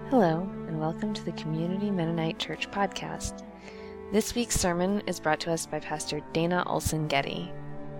Hello, and welcome to the Community Mennonite Church podcast. This week's sermon is brought to us by Pastor Dana Olson-Getty.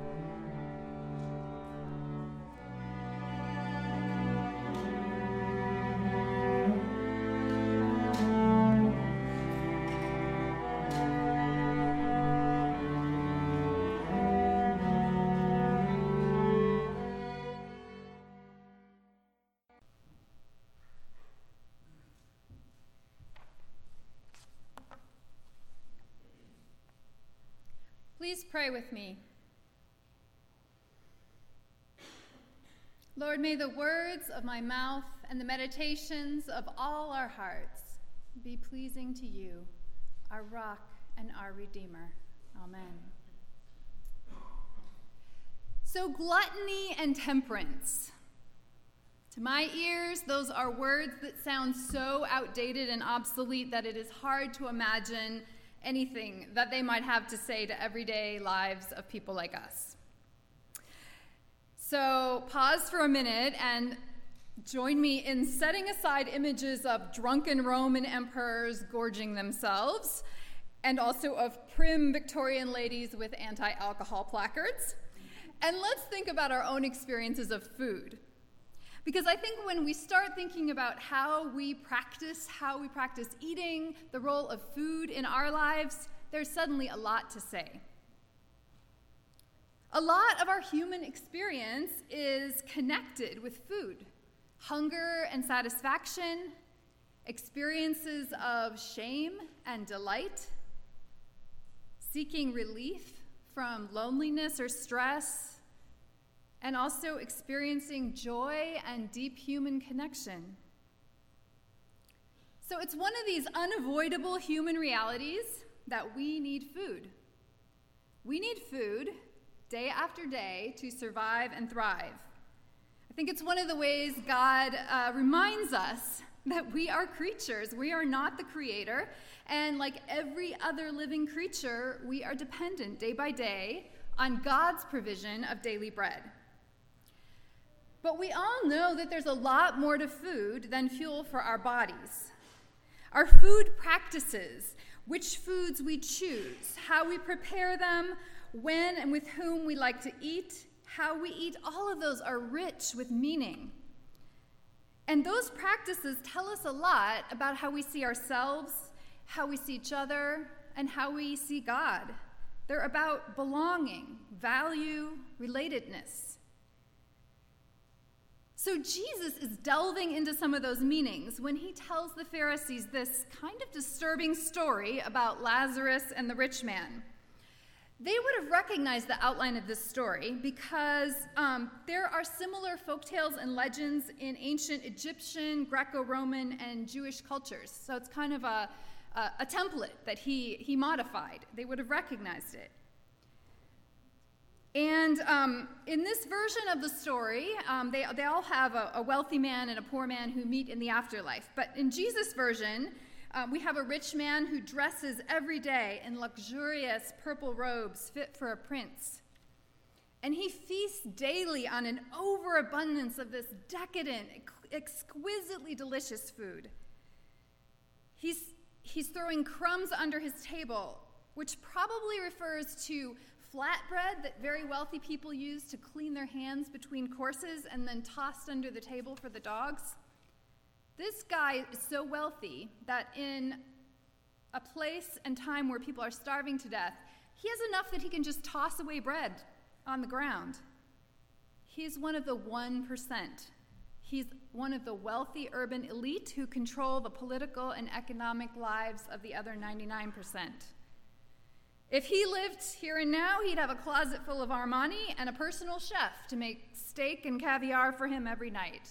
Please pray with me. Lord, may the words of my mouth and the meditations of all our hearts be pleasing to you, our rock and our redeemer. Amen. So, gluttony and temperance. To my ears, those are words that sound so outdated and obsolete that it is hard to imagine anything that they might have to say to everyday lives of people like us. So pause for a minute and join me in setting aside images of drunken Roman emperors gorging themselves, and also of prim Victorian ladies with anti-alcohol placards. And let's think about our own experiences of food. Because I think when we start thinking about how we practice eating, the role of food in our lives, there's suddenly a lot to say. A lot of our human experience is connected with food. Hunger and satisfaction, experiences of shame and delight, seeking relief from loneliness or stress, and also experiencing joy and deep human connection. So it's one of these unavoidable human realities that we need food. We need food day after day to survive and thrive. I think it's one of the ways God reminds us that we are creatures. We are not the creator, and like every other living creature, we are dependent day by day on God's provision of daily bread. But we all know that there's a lot more to food than fuel for our bodies. Our food practices, which foods we choose, how we prepare them, when and with whom we like to eat, how we eat, all of those are rich with meaning. And those practices tell us a lot about how we see ourselves, how we see each other, and how we see God. They're about belonging, value, relatedness. So Jesus is delving into some of those meanings when he tells the Pharisees this kind of disturbing story about Lazarus and the rich man. They would have recognized the outline of this story because there are similar folktales and legends in ancient Egyptian, Greco-Roman, and Jewish cultures. So it's kind of a template that he modified. They would have recognized it. And in this version of the story, they all have a wealthy man and a poor man who meet in the afterlife. But in Jesus' version, we have a rich man who dresses every day in luxurious purple robes fit for a prince. And he feasts daily on an overabundance of this decadent, exquisitely delicious food. He's throwing crumbs under his table, which probably refers to flatbread that very wealthy people use to clean their hands between courses and then tossed under the table for the dogs. This guy is so wealthy that in a place and time where people are starving to death, he has enough that he can just toss away bread on the ground. He's one of the 1%. He's one of the wealthy urban elite who control the political and economic lives of the other 99%. If he lived here and now, he'd have a closet full of Armani and a personal chef to make steak and caviar for him every night.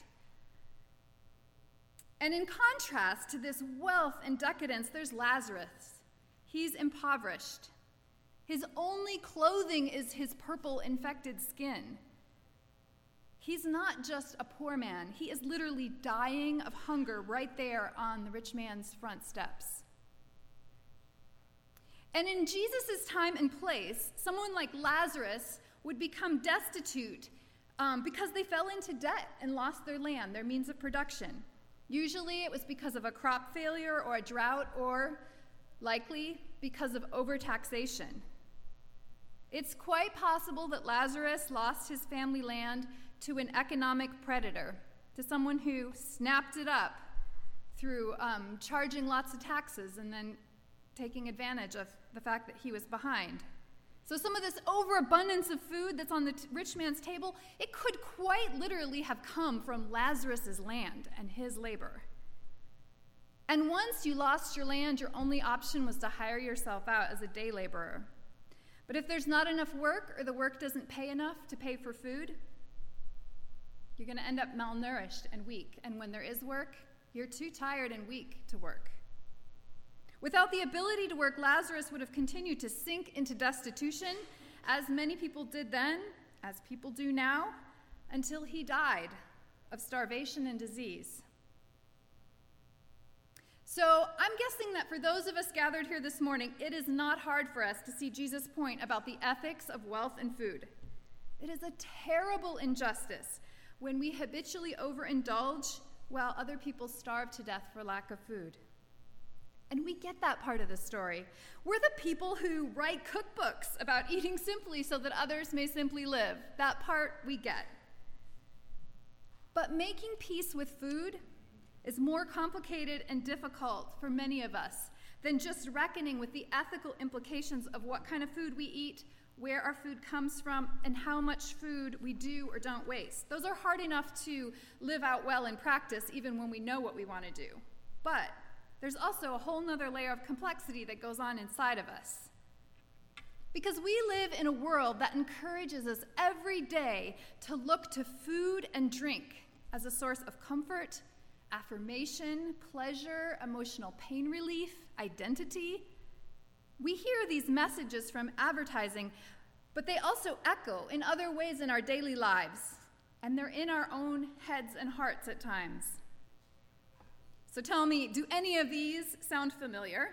And in contrast to this wealth and decadence, there's Lazarus. He's impoverished. His only clothing is his purple infected skin. He's not just a poor man. He is literally dying of hunger right there on the rich man's front steps. And in Jesus' time and place, someone like Lazarus would become destitute because they fell into debt and lost their land, their means of production. Usually it was because of a crop failure or a drought, or likely because of overtaxation. It's quite possible that Lazarus lost his family land to an economic predator, to someone who snapped it up through charging lots of taxes and then taking advantage of the fact that he was behind. So some of this overabundance of food that's on the rich man's table, it could quite literally have come from Lazarus's land and his labor. And once you lost your land, your only option was to hire yourself out as a day laborer. But if there's not enough work, or the work doesn't pay enough to pay for food, you're going to end up malnourished and weak. And when there is work, you're too tired and weak to work. Without the ability to work, Lazarus would have continued to sink into destitution, as many people did then, as people do now, until he died of starvation and disease. So I'm guessing that for those of us gathered here this morning, it is not hard for us to see Jesus' point about the ethics of wealth and food. It is a terrible injustice when we habitually overindulge while other people starve to death for lack of food. And we get that part of the story. We're the people who write cookbooks about eating simply so that others may simply live. That part we get. But making peace with food is more complicated and difficult for many of us than just reckoning with the ethical implications of what kind of food we eat, where our food comes from, and how much food we do or don't waste. Those are hard enough to live out well in practice, even when we know what we want to do. But there's also a whole nother layer of complexity that goes on inside of us. Because we live in a world that encourages us every day to look to food and drink as a source of comfort, affirmation, pleasure, emotional pain relief, identity. We hear these messages from advertising, but they also echo in other ways in our daily lives, and they're in our own heads and hearts at times. So tell me, do any of these sound familiar?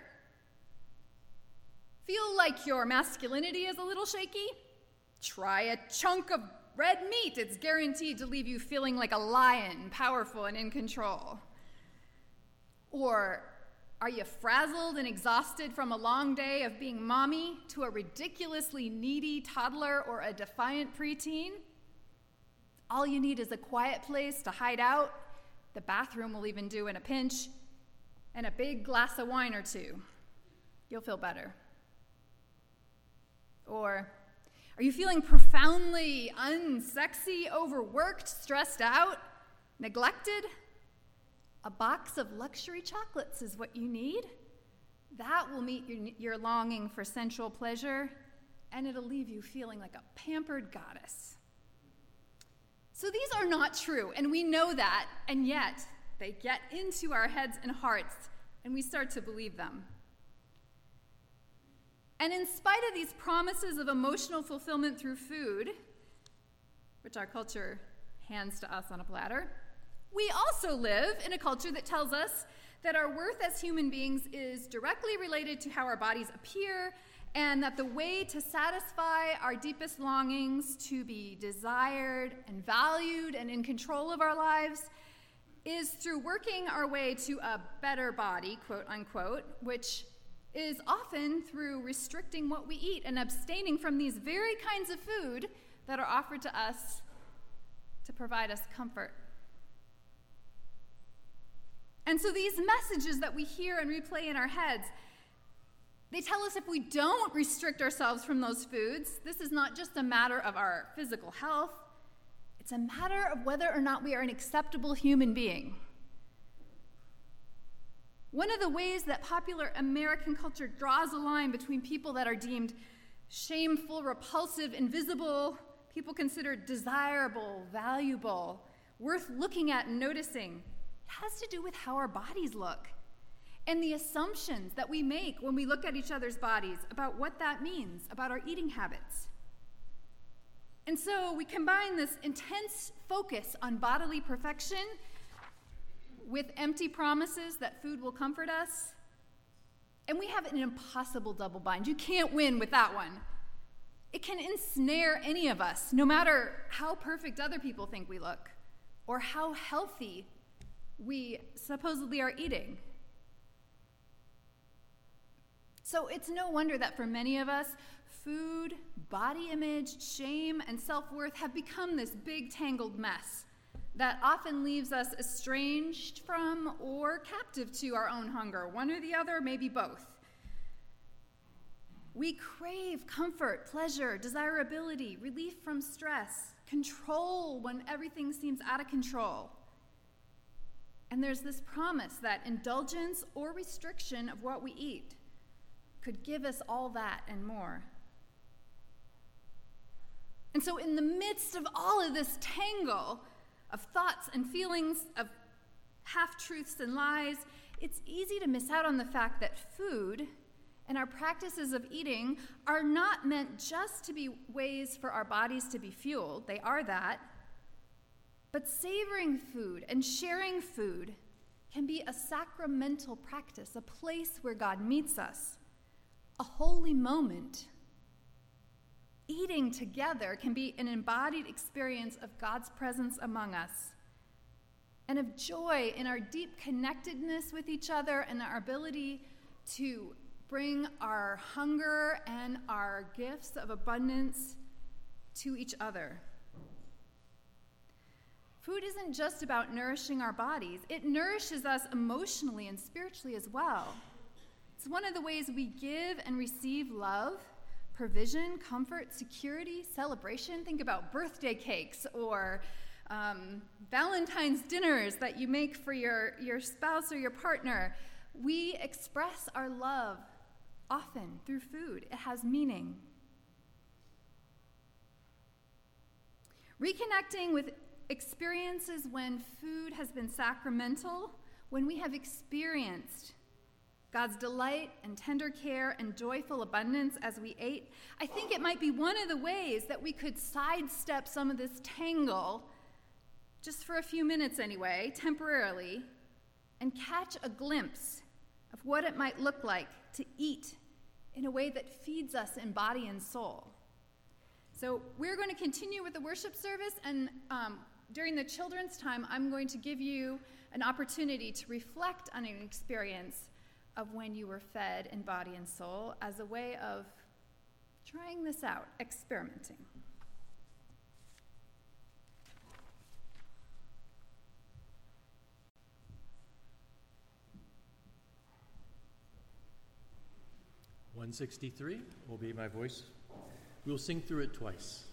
Feel like your masculinity is a little shaky? Try a chunk of red meat. It's guaranteed to leave you feeling like a lion, powerful and in control. Or are you frazzled and exhausted from a long day of being mommy to a ridiculously needy toddler or a defiant preteen? All you need is a quiet place to hide out. The bathroom will even do in a pinch, and a big glass of wine or two. You'll feel better. Or are you feeling profoundly unsexy, overworked, stressed out, neglected? A box of luxury chocolates is what you need. That will meet your longing for sensual pleasure, and it'll leave you feeling like a pampered goddess. So these are not true, and we know that, and yet they get into our heads and hearts, and we start to believe them. And in spite of these promises of emotional fulfillment through food, which our culture hands to us on a platter, we also live in a culture that tells us that our worth as human beings is directly related to how our bodies appear, and that the way to satisfy our deepest longings to be desired and valued and in control of our lives is through working our way to a better body, quote unquote, which is often through restricting what we eat and abstaining from these very kinds of food that are offered to us to provide us comfort. And so these messages that we hear and replay in our heads, they tell us if we don't restrict ourselves from those foods, this is not just a matter of our physical health, it's a matter of whether or not we are an acceptable human being. One of the ways that popular American culture draws a line between people that are deemed shameful, repulsive, invisible, people considered desirable, valuable, worth looking at and noticing, it has to do with how our bodies look and the assumptions that we make when we look at each other's bodies about what that means about our eating habits. And so we combine this intense focus on bodily perfection with empty promises that food will comfort us, and we have an impossible double bind. You can't win with that one. It can ensnare any of us, no matter how perfect other people think we look or how healthy we supposedly are eating. So it's no wonder that for many of us, food, body image, shame, and self-worth have become this big tangled mess that often leaves us estranged from or captive to our own hunger, one or the other, maybe both. We crave comfort, pleasure, desirability, relief from stress, control when everything seems out of control. And there's this promise that indulgence or restriction of what we eat could give us all that and more. And so in the midst of all of this tangle of thoughts and feelings, of half-truths and lies, it's easy to miss out on the fact that food and our practices of eating are not meant just to be ways for our bodies to be fueled. They are that. But savoring food and sharing food can be a sacramental practice, a place where God meets us, a holy moment. Eating together can be an embodied experience of God's presence among us and of joy in our deep connectedness with each other and our ability to bring our hunger and our gifts of abundance to each other. Food isn't just about nourishing our bodies. It nourishes us emotionally and spiritually as well. It's one of the ways we give and receive love, provision, comfort, security, celebration. Think about birthday cakes or Valentine's dinners that you make for your spouse or your partner. We express our love often through food. It has meaning. Reconnecting with experiences when food has been sacramental, when we have experienced God's delight and tender care and joyful abundance as we ate, I think it might be one of the ways that we could sidestep some of this tangle, just for a few minutes anyway, temporarily, and catch a glimpse of what it might look like to eat in a way that feeds us in body and soul. So we're going to continue with the worship service, and during the children's time, I'm going to give you an opportunity to reflect on an experience of when you were fed in body and soul as a way of trying this out, experimenting. (163) Obey my voice. We will sing through it twice.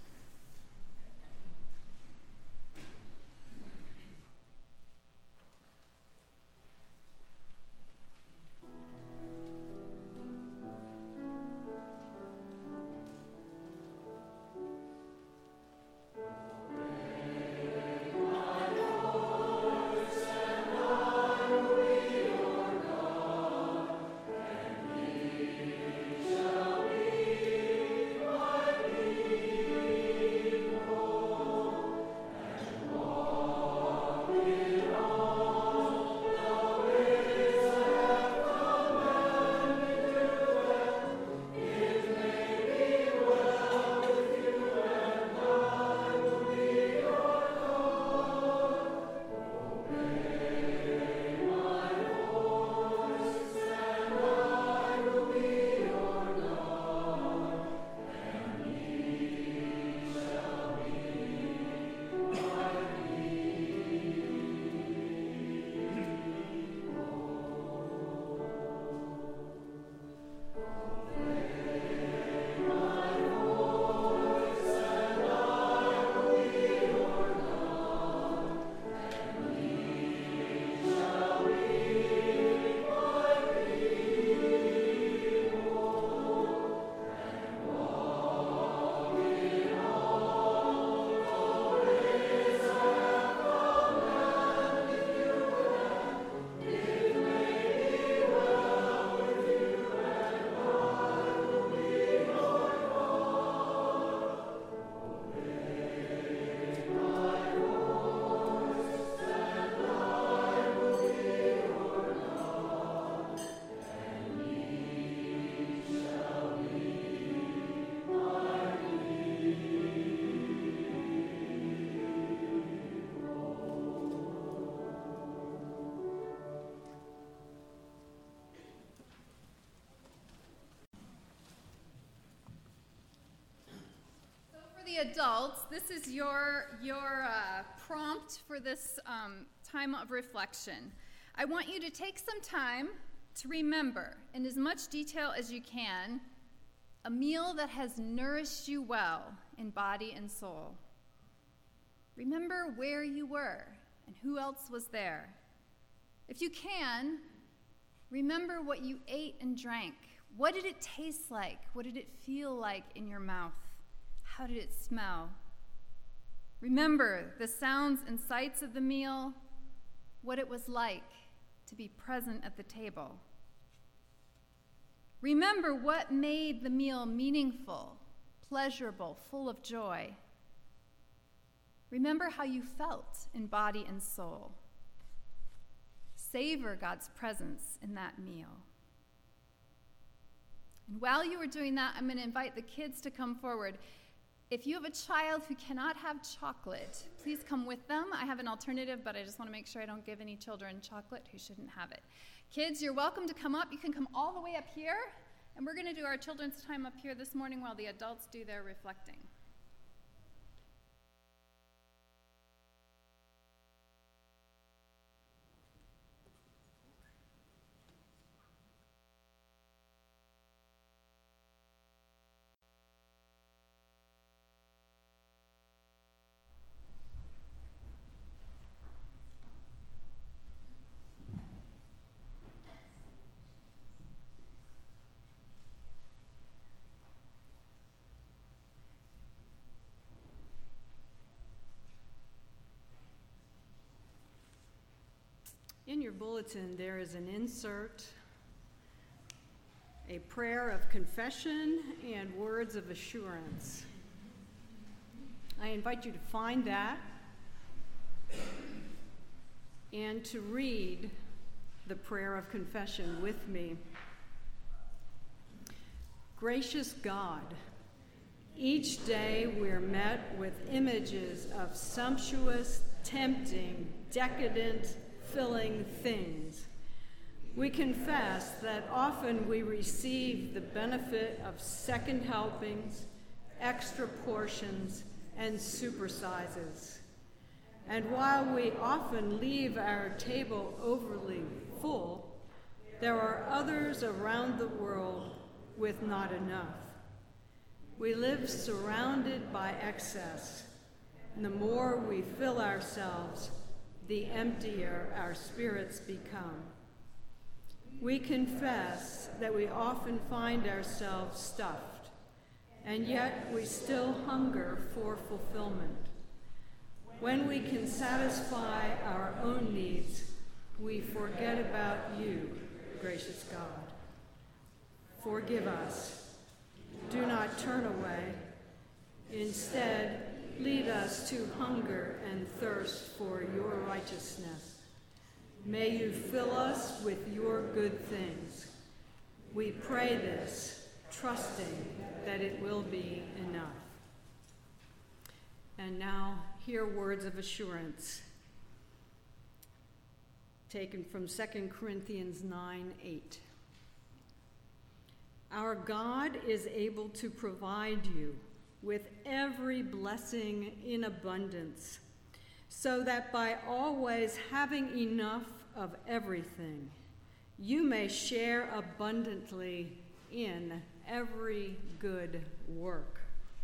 adults, this is your prompt for this time of reflection. I want you to take some time to remember, in as much detail as you can, a meal that has nourished you well in body and soul. Remember where you were and who else was there. If you can, remember what you ate and drank. What did it taste like? What did it feel like in your mouth? How did it smell? Remember the sounds and sights of the meal, what it was like to be present at the table. Remember what made the meal meaningful, pleasurable, full of joy. Remember how you felt in body and soul. Savor God's presence in that meal. And while you are doing that, I'm going to invite the kids to come forward. If you have a child who cannot have chocolate, please come with them. I have an alternative, but I just want to make sure I don't give any children chocolate who shouldn't have it. Kids, you're welcome to come up. You can come all the way up here, and we're going to do our children's time up here this morning while the adults do their reflecting. In your bulletin, there is an insert, a prayer of confession and words of assurance. I invite you to find that and to read the prayer of confession with me. Gracious God, each day we're met with images of sumptuous, tempting, decadent, filling things. We confess that often we receive the benefit of second helpings, extra portions, and supersizes. And while we often leave our table overly full, there are others around the world with not enough. We live surrounded by excess, and the more we fill ourselves, the emptier our spirits become. We confess that we often find ourselves stuffed, and yet we still hunger for fulfillment. When we can satisfy our own needs, we forget about you, gracious God. Forgive us. Do not turn away. Instead, lead us to hunger and thirst for your righteousness. May you fill us with your good things. We pray this, trusting that it will be enough. And now, hear words of assurance, taken from 2 Corinthians 9:8. Our God is able to provide you with every blessing in abundance, so that by always having enough of everything, you may share abundantly in every good work.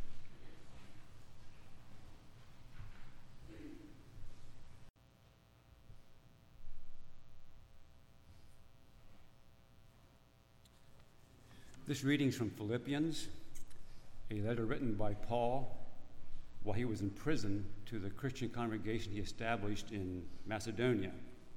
This reading is from Philippians, a letter written by Paul while he was in prison to the Christian congregation he established in Macedonia.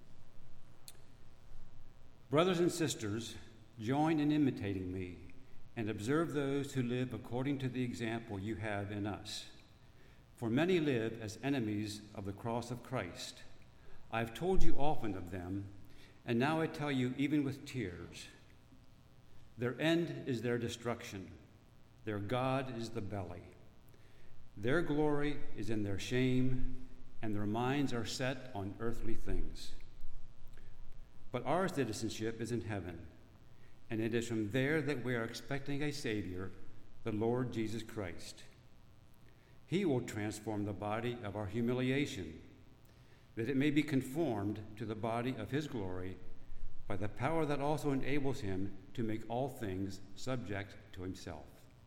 Brothers and sisters, join in imitating me and observe those who live according to the example you have in us. For many live as enemies of the cross of Christ. I have told you often of them, and now I tell you even with tears. Their end is their destruction. Their God is the belly. Their glory is in their shame, and their minds are set on earthly things. But our citizenship is in heaven, and it is from there that we are expecting a Savior, the Lord Jesus Christ. he will transform the body of our humiliation, that it may be conformed to the body of his glory by the power that also enables him to make all things subject to himself.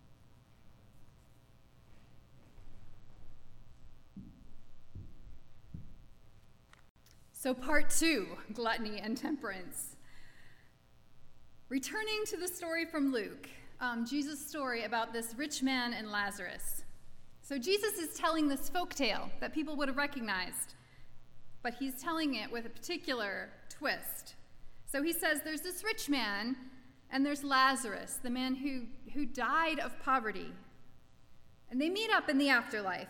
So part 2, gluttony and temperance. Returning to the story from Luke, Jesus' story about this rich man and Lazarus. So Jesus is telling this folk tale that people would have recognized, but he's telling it with a particular twist. So he says there's this rich man and there's Lazarus, the man who died of poverty. And they meet up in the afterlife.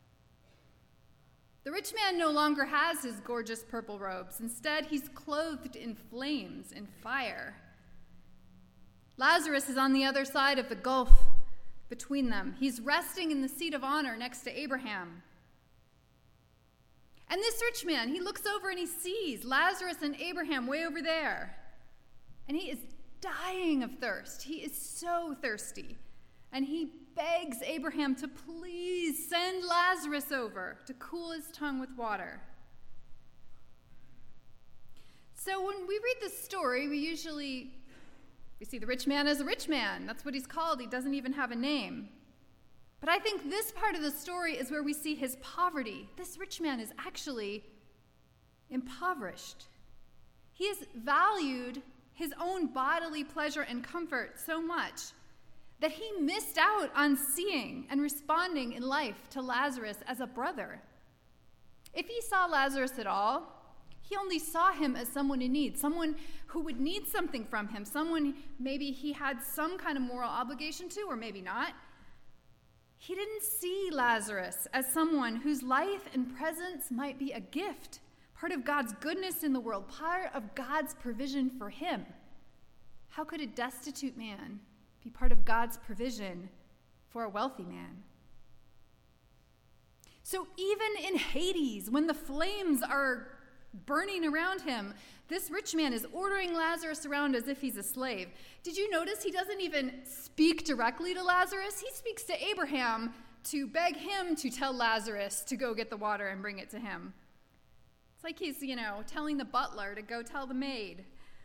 The rich man no longer has his gorgeous purple robes. Instead, he's clothed in flames and fire. Lazarus is on the other side of the gulf between them. He's resting in the seat of honor next to Abraham. And this rich man, he looks over and he sees Lazarus and Abraham way over there. And he is dying of thirst. He is so thirsty. And he begs Abraham to please send Lazarus over to cool his tongue with water. So when we read this story, we see the rich man as a rich man. That's what he's called. He doesn't even have a name. But I think this part of the story is where we see his poverty. This rich man is actually impoverished. He has valued his own bodily pleasure and comfort so much that he missed out on seeing and responding in life to Lazarus as a brother. If he saw Lazarus at all, he only saw him as someone in need, someone who would need something from him, someone maybe he had some kind of moral obligation to, or maybe not. He didn't see Lazarus as someone whose life and presence might be a gift, part of God's goodness in the world, part of God's provision for him. How could a destitute man be part of God's provision for a wealthy man? So even in Hades, when the flames are burning around him, this rich man is ordering Lazarus around as if he's a slave. Did you notice he doesn't even speak directly to Lazarus? He speaks to Abraham to beg him to tell Lazarus to go get the water and bring it to him. It's like he's, telling the butler to go tell the maid.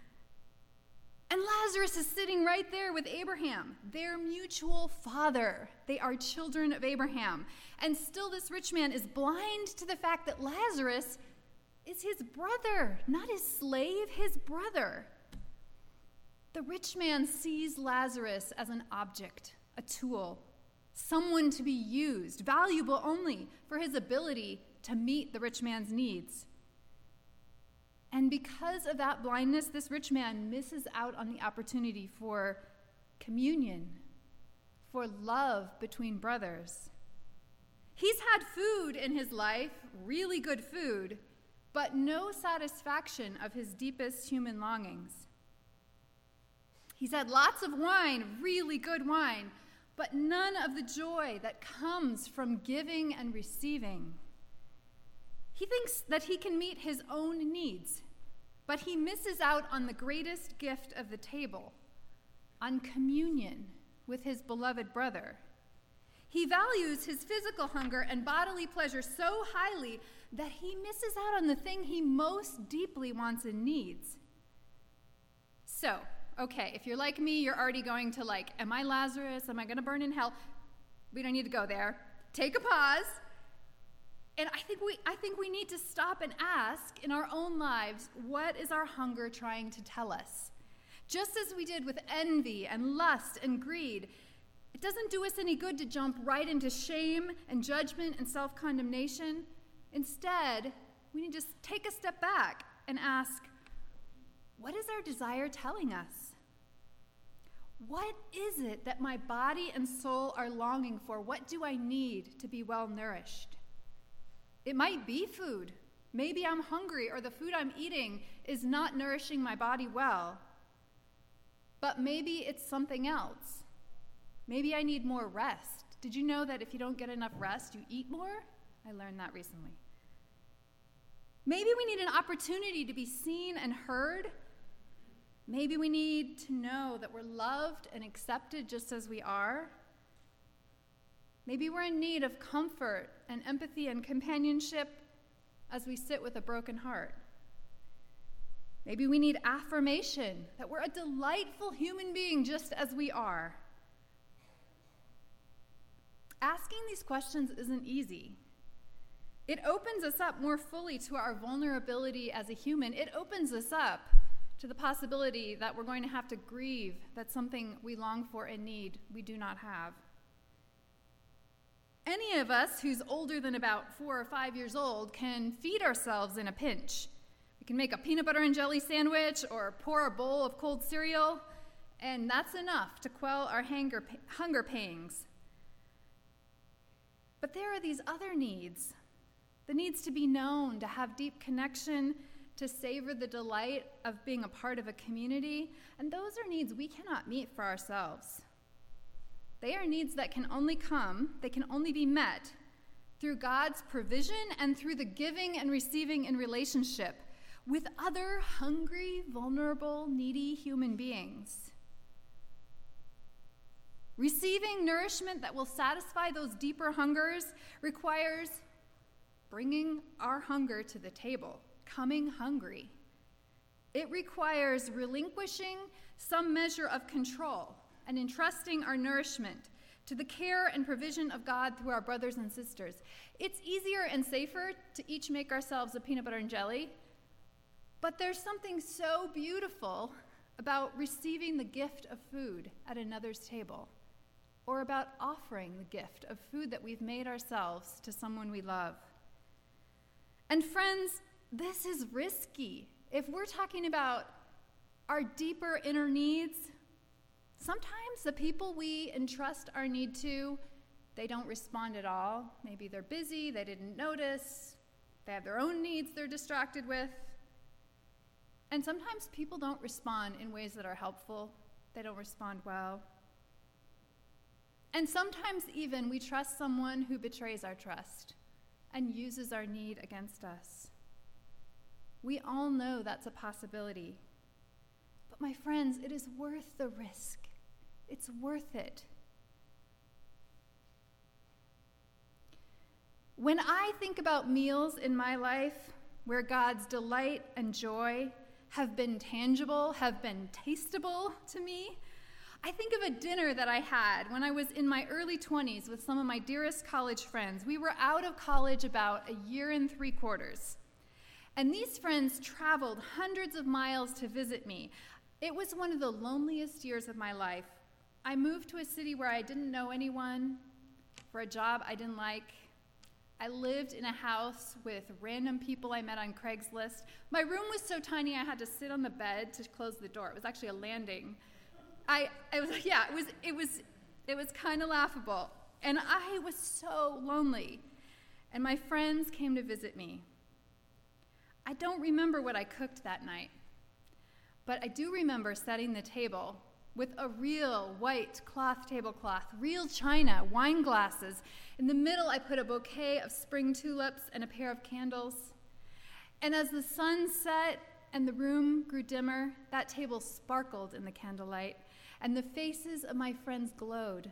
And Lazarus is sitting right there with Abraham, their mutual father. They are children of Abraham. And still this rich man is blind to the fact that Lazarus is his brother, not his slave, his brother. The rich man sees Lazarus as an object, a tool, someone to be used, valuable only for his ability to meet the rich man's needs. And because of that blindness, this rich man misses out on the opportunity for communion, for love between brothers. He's had food in his life, really good food, but no satisfaction of his deepest human longings. He's had lots of wine, really good wine, but none of the joy that comes from giving and receiving. He thinks that he can meet his own needs, but he misses out on the greatest gift of the table, on communion with his beloved brother. He values his physical hunger and bodily pleasure so highly that he misses out on the thing he most deeply wants and needs. So, okay, if you're like me, you're already going to am I Lazarus? Am I going to burn in hell? We don't need to go there. Take a pause. And I think we need to stop and ask in our own lives, what is our hunger trying to tell us? Just as we did with envy and lust and greed, it doesn't do us any good to jump right into shame and judgment and self-condemnation. Instead, we need to just take a step back and ask, what is our desire telling us? What is it that my body and soul are longing for? What do I need to be well nourished? It might be food. Maybe I'm hungry or the food I'm eating is not nourishing my body well. But maybe it's something else. Maybe I need more rest. Did you know that if you don't get enough rest, you eat more? I learned that recently. Maybe we need an opportunity to be seen and heard. Maybe we need to know that we're loved and accepted just as we are. Maybe we're in need of comfort and empathy and companionship as we sit with a broken heart. Maybe we need affirmation that we're a delightful human being just as we are. Asking these questions isn't easy. It opens us up more fully to our vulnerability as a human. It opens us up to the possibility that we're going to have to grieve that something we long for and need we do not have. Any of us who's older than about 4 or 5 years old can feed ourselves in a pinch. We can make a peanut butter and jelly sandwich or pour a bowl of cold cereal, and that's enough to quell our hunger pangs. But there are these other needs, the needs to be known, to have deep connection, to savor the delight of being a part of a community, and those are needs we cannot meet for ourselves. They are needs that can only be met through God's provision and through the giving and receiving in relationship with other hungry, vulnerable, needy human beings. Receiving nourishment that will satisfy those deeper hungers requires bringing our hunger to the table, coming hungry. It requires relinquishing some measure of control and entrusting our nourishment to the care and provision of God through our brothers and sisters. It's easier and safer to each make ourselves a peanut butter and jelly, but there's something so beautiful about receiving the gift of food at another's table, or about offering the gift of food that we've made ourselves to someone we love. And friends, this is risky. If we're talking about our deeper inner needs, sometimes the people we entrust our need to, they don't respond at all. Maybe they're busy, they didn't notice, they have their own needs they're distracted with. And sometimes people don't respond in ways that are helpful. They don't respond well. And sometimes even we trust someone who betrays our trust and uses our need against us. We all know that's a possibility. But my friends, it is worth the risk. It's worth it. When I think about meals in my life where God's delight and joy have been tangible, have been tastable to me, I think of a dinner that I had when I was in my early 20s with some of my dearest college friends. We were out of college about 1 3/4 years. And these friends traveled hundreds of miles to visit me. It was one of the loneliest years of my life. I moved to a city where I didn't know anyone, for a job I didn't like. I lived in a house with random people I met on Craigslist. My room was so tiny I had to sit on the bed to close the door. It was actually a landing. It was kind of laughable. And I was so lonely. And my friends came to visit me. I don't remember what I cooked that night, but I do remember setting the table with a real white cloth tablecloth, real china, wine glasses. In the middle, I put a bouquet of spring tulips and a pair of candles. And as the sun set and the room grew dimmer, that table sparkled in the candlelight, and the faces of my friends glowed.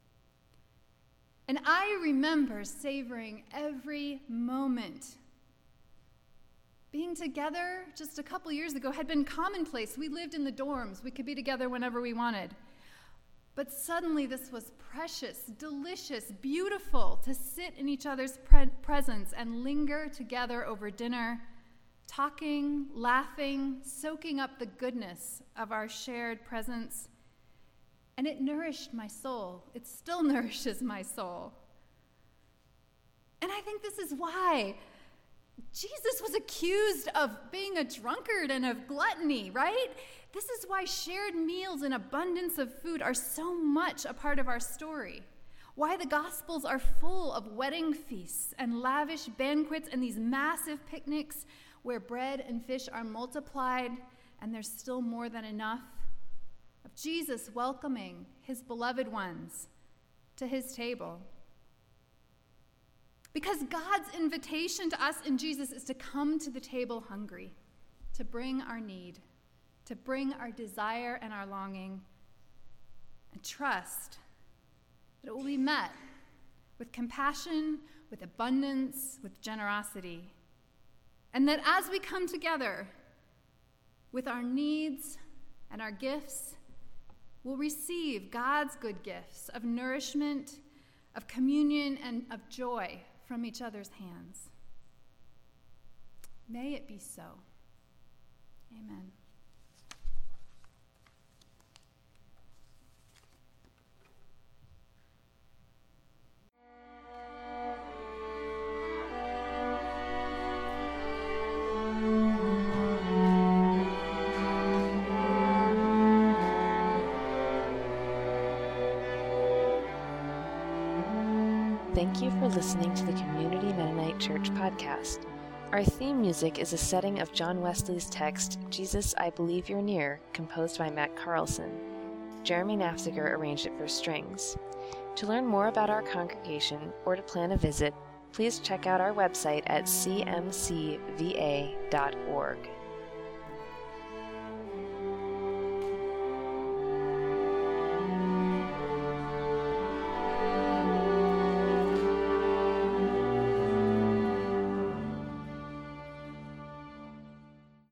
And I remember savoring every moment. Being together just a couple years ago had been commonplace. We lived in the dorms. We could be together whenever we wanted. But suddenly this was precious, delicious, beautiful to sit in each other's presence and linger together over dinner, talking, laughing, soaking up the goodness of our shared presence. And it nourished my soul. It still nourishes my soul. And I think this is why Jesus was accused of being a drunkard and of gluttony, right? This is why shared meals and abundance of food are so much a part of our story. Why the Gospels are full of wedding feasts and lavish banquets and these massive picnics where bread and fish are multiplied and there's still more than enough. Of Jesus welcoming his beloved ones to his table. Because God's invitation to us in Jesus is to come to the table hungry, to bring our need, to bring our desire and our longing, and trust that it will be met with compassion, with abundance, with generosity. And that as we come together with our needs and our gifts, we'll receive God's good gifts of nourishment, of communion, and of joy from each other's hands. May it be so. Amen. Thank you for listening to the Community Mennonite Church podcast. Our theme music is a setting of John Wesley's text, Jesus, I Believe You're Near, composed by Matt Carlson. Jeremy Nafziger arranged it for strings. To learn more about our congregation or to plan a visit, please check out our website at cmcva.org.